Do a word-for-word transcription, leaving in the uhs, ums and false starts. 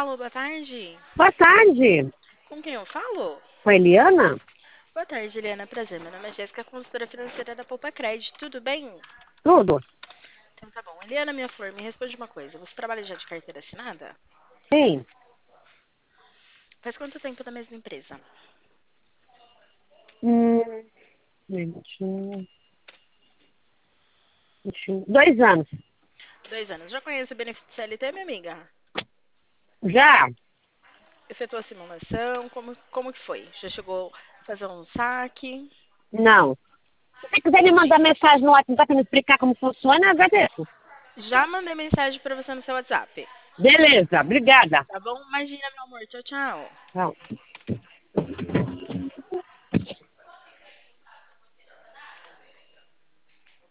Alô, boa tarde. Boa tarde. Com quem eu falo? Com a Eliana? Boa tarde, Eliana. Prazer. Meu nome é Jéssica, consultora financeira da Poupa Crédito. Tudo bem? Tudo. Então tá bom. Eliana, minha flor, me responde uma coisa. Você trabalha já de carteira assinada? Sim. Faz quanto tempo da mesma empresa? Hum, vinte, vinte e um, dois anos. Dois anos. Já conhece o benefício C L T, minha amiga? Já? Efetuou a simulação? Como, como que foi? Já chegou a fazer um saque? Não. Se você quiser me mandar mensagem no WhatsApp para me explicar como funciona, eu agradeço. Já mandei mensagem pra você no seu WhatsApp. Beleza, obrigada. Tá bom? Imagina, meu amor. Tchau, tchau. Tchau.